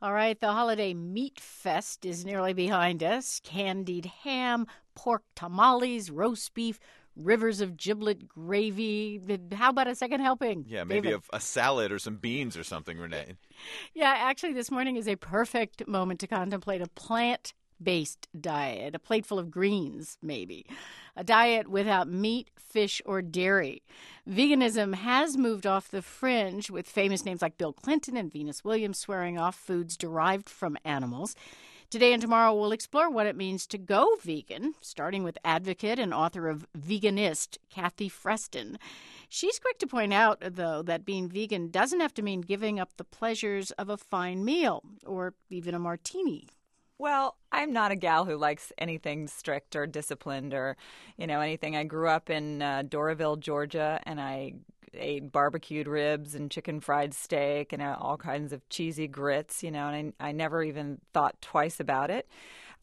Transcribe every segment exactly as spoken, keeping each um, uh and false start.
All right, the holiday meat fest is nearly behind us. Candied ham, pork tamales, roast beef, rivers of giblet gravy. How about a second helping? Yeah, maybe David? a, a salad or some beans or something, Renee. Yeah, actually, this morning is a perfect moment to contemplate a plant based diet, a plate full of greens, maybe. A diet without meat, fish, or dairy. Veganism has moved off the fringe, with famous names like Bill Clinton and Venus Williams swearing off foods derived from animals. Today and tomorrow, we'll explore what it means to go vegan, starting with advocate and author of Veganist, Kathy Freston. She's quick to point out, though, that being vegan doesn't have to mean giving up the pleasures of a fine meal or even a martini. Well, I'm not a gal who likes anything strict or disciplined or, you know, anything. I grew up in uh, Doraville, Georgia, and I ate barbecued ribs and chicken fried steak and uh, all kinds of cheesy grits, you know, and I, I never even thought twice about it.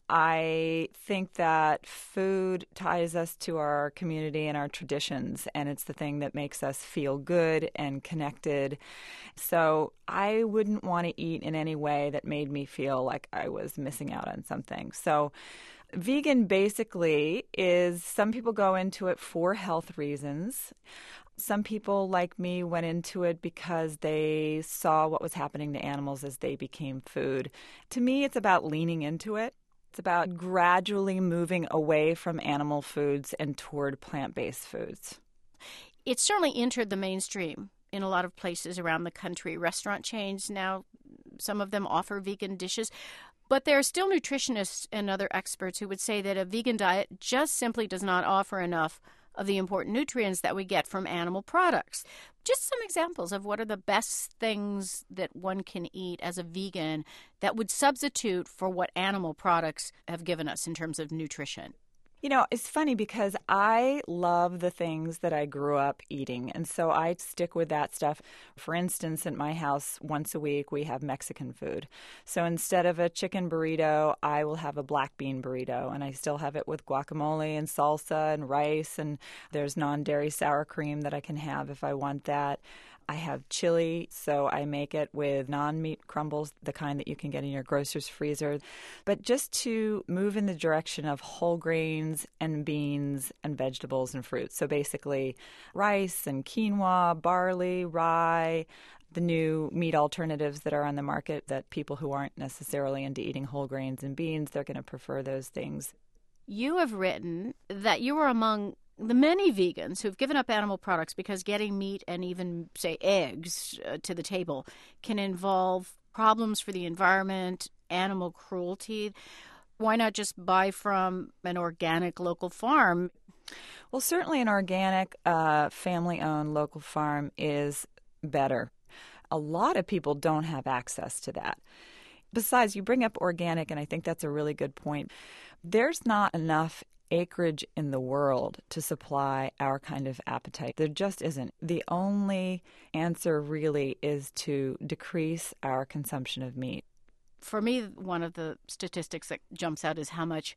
I think that food ties us to our community and our traditions, and it's the thing that makes us feel good and connected. So I wouldn't want to eat in any way that made me feel like I was missing out on something. So vegan basically is, some people go into it for health reasons. Some people, like me, went into it because they saw what was happening to animals as they became food. To me, it's about leaning into it. It's about gradually moving away from animal foods and toward plant-based foods. It's certainly entered the mainstream in a lot of places around the country. Restaurant chains now, some of them offer vegan dishes. But there are still nutritionists and other experts who would say that a vegan diet just simply does not offer enough of the important nutrients that we get from animal products. Just some examples of what are the best things that one can eat as a vegan that would substitute for what animal products have given us in terms of nutrition. You know, it's funny because I love the things that I grew up eating, and so I stick with that stuff. For instance, at my house, once a week, we have Mexican food. So instead of a chicken burrito, I will have a black bean burrito, and I still have it with guacamole and salsa and rice, and there's non-dairy sour cream that I can have if I want that. I have chili, so I make it with non-meat crumbles, the kind that you can get in your grocer's freezer. But just to move in the direction of whole grains and beans and vegetables and fruits. So basically rice and quinoa, barley, rye, the new meat alternatives that are on the market that people who aren't necessarily into eating whole grains and beans, they're going to prefer those things. You have written that you were among the many vegans who've given up animal products because getting meat and even, say, eggs uh, to the table can involve problems for the environment, animal cruelty. Why not just buy from an organic local farm? Well, certainly an organic, uh, family-owned local farm is better. A lot of people don't have access to that. Besides, you bring up organic, and I think that's a really good point. There's not enough acreage in the world to supply our kind of appetite. There just isn't. The only answer really is to decrease our consumption of meat. For me, one of the statistics that jumps out is how much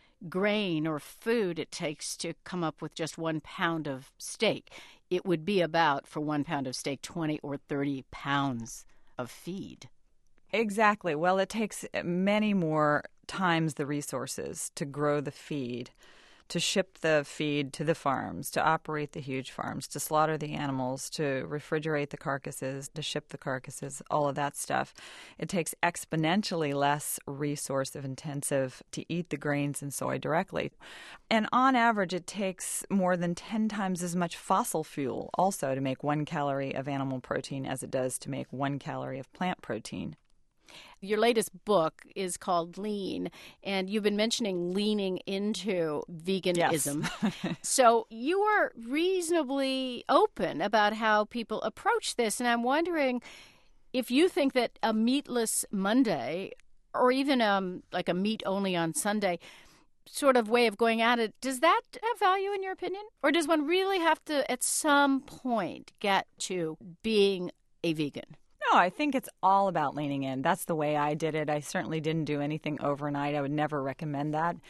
grain or food it takes to come up with just one pound of steak. It would be about, for one pound of steak, twenty or thirty pounds of feed. Exactly. Well, it takes many more times the resources to grow the feed, to ship the feed to the farms, to operate the huge farms, to slaughter the animals, to refrigerate the carcasses, to ship the carcasses, all of that stuff. It takes exponentially less resource intensive to eat the grains and soy directly. And on average, it takes more than ten times as much fossil fuel also to make one calorie of animal protein as it does to make one calorie of plant protein. Your latest book is called Lean, and you've been mentioning leaning into veganism. Yes. So you are reasonably open about how people approach this, and I'm wondering if you think that a meatless Monday or even um, like a meat only on Sunday sort of way of going at it, does that have value in your opinion? Or does one really have to at some point get to being a vegan? No, I think it's all about leaning in. That's the way I did it. I certainly didn't do anything overnight. I would never recommend that.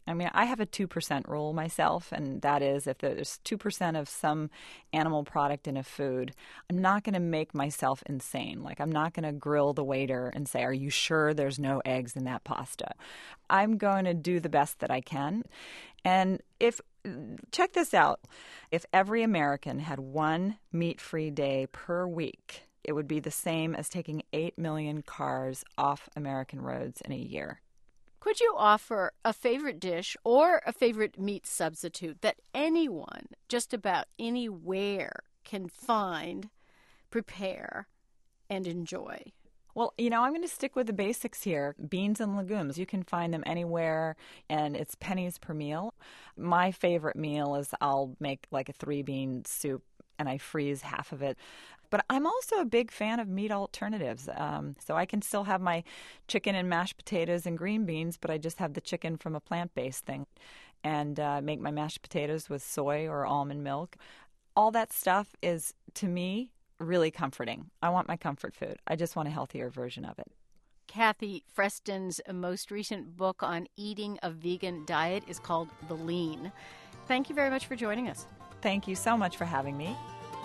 I mean, I have a two percent rule myself, and that is if there's two percent of some animal product in a food, I'm not going to make myself insane. Like, I'm not going to grill the waiter and say, are you sure there's no eggs in that pasta? I'm going to do the best that I can. And if, check this out, if every American had one meat-free day per week, it would be the same as taking eight million cars off American roads in a year. Could you offer a favorite dish or a favorite meat substitute that anyone, just about anywhere, can find, prepare, and enjoy? Well, you know, I'm going to stick with the basics here. Beans and legumes. You can find them anywhere, and it's pennies per meal. My favorite meal is I'll make like a three-bean soup, and I freeze half of it. But I'm also a big fan of meat alternatives. Um, so I can still have my chicken and mashed potatoes and green beans, but I just have the chicken from a plant-based thing. And uh, make my mashed potatoes with soy or almond milk. All that stuff is, to me, really comforting. I want my comfort food. I just want a healthier version of it. Kathy Freston's most recent book on eating a vegan diet is called The Lean. Thank you very much for joining us. Thank you so much for having me.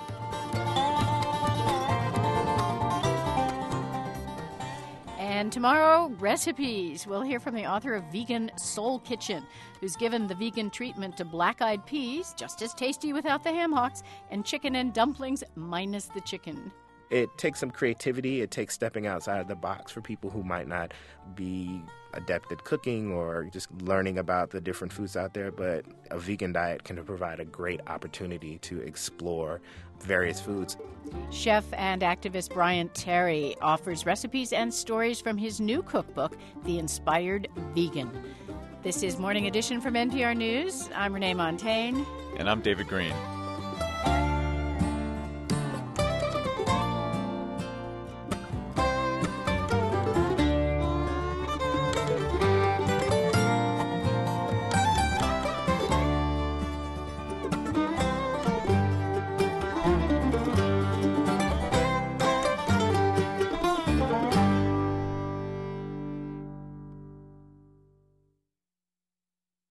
And tomorrow, recipes. We'll hear from the author of Vegan Soul Kitchen, who's given the vegan treatment to black-eyed peas, just as tasty without the ham hocks, and chicken and dumplings minus the chicken. It takes some creativity. It takes stepping outside of the box for people who might not be adept at cooking or just learning about the different foods out there. But a vegan diet can provide a great opportunity to explore various foods. Chef and activist Brian Terry offers recipes and stories from his new cookbook, The Inspired Vegan. This is Morning Edition from N P R News. I'm Renee Montagne. And I'm David Green.